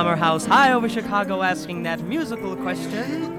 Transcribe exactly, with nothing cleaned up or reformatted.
Summer House high over Chicago asking that musical question.